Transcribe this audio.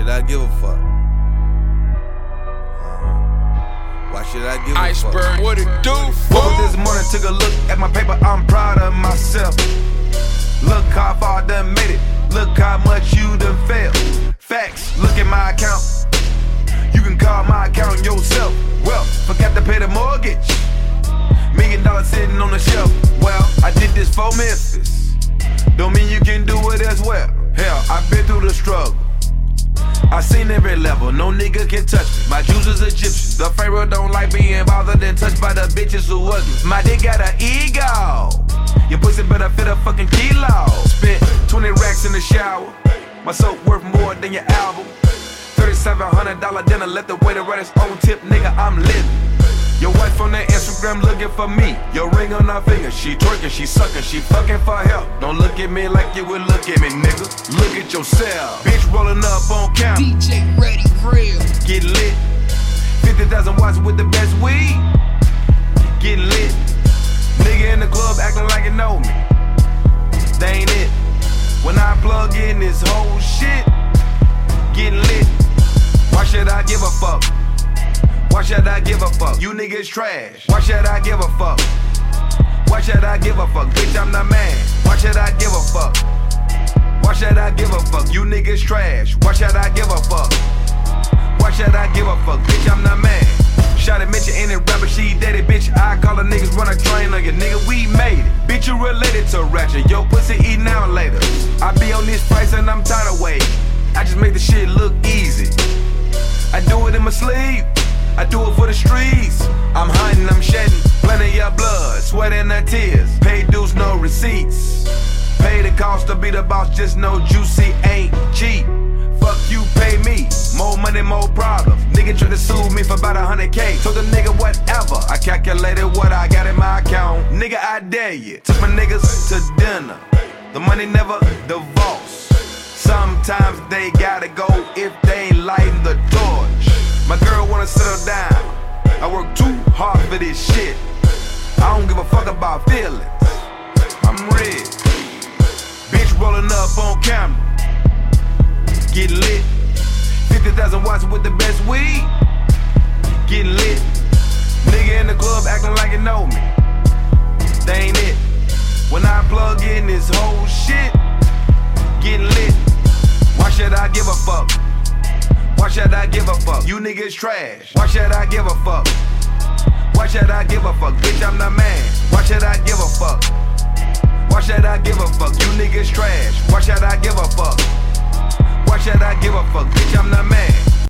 I give a fuck? Why should I give a fuck? Iceberg, what it do? Woke up this morning, took a look at my paper, I'm proud of myself. Look how far I done made it, look how much you done failed. Facts, look at my account, you can call my account yourself. Well, forgot to pay the mortgage, $1 million sitting on the shelf. Well, I did this for Memphis, don't mean you can do it as well. Hell, I've been through the struggle, I seen every level, no nigga can touch me. My Jews is Egyptians, the Pharaoh don't like being bothered and touched by the bitches who ugly. My dick got an ego, your pussy better fit a fucking kilo. Spent 20 racks in the shower, my soap worth more than your album. $3,700 dinner, let the waiter write his own tip, nigga, I'm living. Your wife on that Instagram looking for me, your ring on her finger, she twerking, she sucking, she fucking for help. Don't look at me like you would look at me, nigga. Look at yourself. Bitch rolling up on camera. DJ Ready Real. Get lit. 50,000 watts with the best weed. Get lit. Nigga in the club acting like you know me. They ain't it. When I plug in this whole shit, get lit. Why should I give a fuck? Why should I give a fuck? You niggas trash. Why should I give a fuck? Why should I give a fuck? Bitch, I'm the man. Why should I give a fuck? Why should I give a fuck? You niggas trash. Why should I give a fuck? Why should I give a fuck? Bitch, I'm the man. Shot it, mention any rapper, she dead it, bitch. I call the niggas run a train on you, nigga, we made it. Bitch, you related to Ratchet, yo pussy eat now later. I be on this price and I'm tired of waiting. I just make the shit look easy. I do it in my sleep, I do it for the streets. I'm hunting, I'm shedding, plenty of blood, sweat and the tears. Pay dues, no receipts. Pay the cost to be the boss, just know Juicy ain't cheap. Fuck you, pay me, more money, more problems. Nigga try to sue me for about 100K. Told the nigga whatever, I calculated what I got in my account. Nigga, I dare you. Took my niggas to dinner, the money never divorce. Sometimes they gotta go if they ain't lighting the torch. My girl wanna settle down, I work too hard for this shit. I don't give a fuck about feelings, I'm real. Bitch rolling up on camera, get lit. 50,000 watts with the best weed, get lit. Nigga in the club acting like you know me, they ain't it. When I plug in this whole shit, get lit. Why should I give a fuck? Why should I give a fuck? You niggas trash. Why should I give a fuck? Why should I give a fuck? Bitch, I'm the man. Why should I give a fuck? Why should I give a fuck? You niggas trash. Why should I give a fuck? Why should I give a fuck? Bitch, I'm the man.